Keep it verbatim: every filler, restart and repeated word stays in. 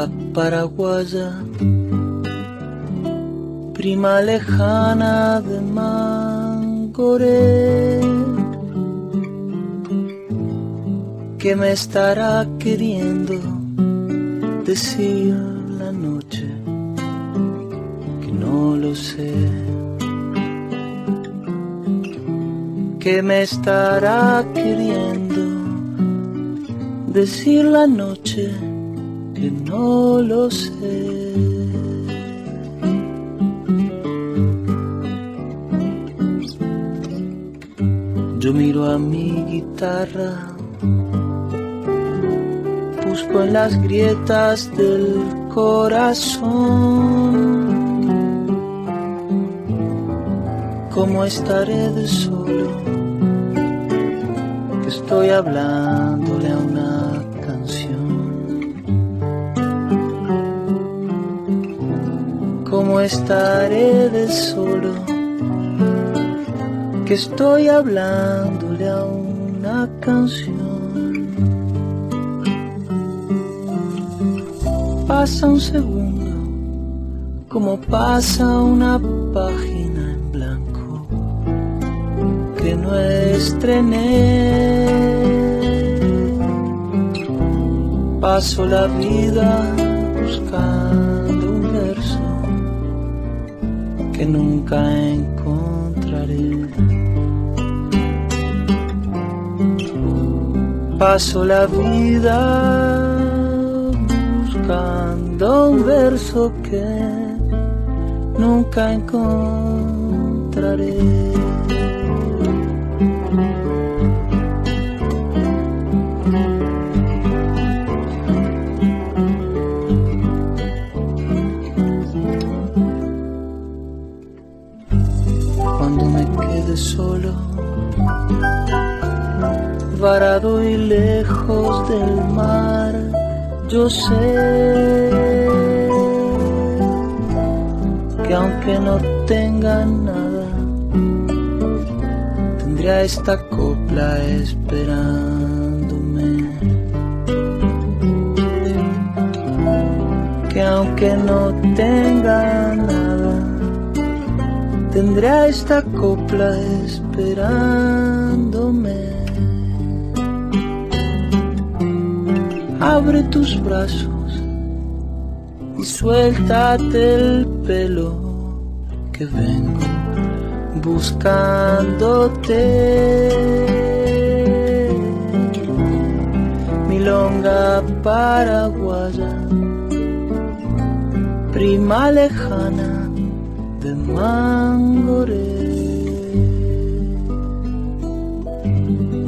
paraguaya, prima lejana de Mangoré, que me estará queriendo decir la noche, que no lo sé, que me estará queriendo decir la noche, que no lo sé. Yo miro a mi guitarra, busco en las grietas del corazón cómo estaré de solo, que estoy hablándole a una canción. Cómo estaré de solo, que estoy hablándole a una canción. Pasa un segundo, como pasa una página en blanco que no estrené. Paso la vida buscando un verso que nunca encontraré. Paso la vida buscando un verso que nunca encontraré. Cuando me quede solo, varado y lejos del mar, yo sé que aunque no tenga nada, tendría esta copla esperándome. Que aunque no tenga nada, tendría esta copla esperándome. Abre tus brazos y suéltate el pelo, que vengo buscándote. Milonga paraguaya, prima lejana de Mangoré.